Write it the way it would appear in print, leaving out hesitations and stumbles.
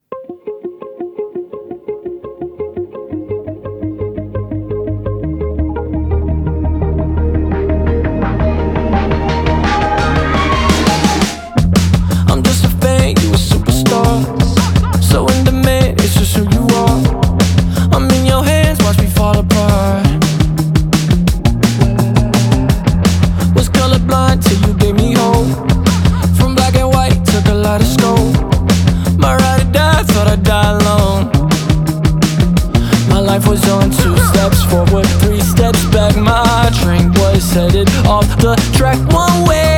I'm just a fan, you a superstar. So in demand, it's just who you are. I'm in your hands, watch me fall apart. Was colorblind till you gave me hope. From black and white, took a lot of scope. My ride or die, thought I'd die alone. My life was on 2 steps forward, 3 steps back. My train was headed off the track one way.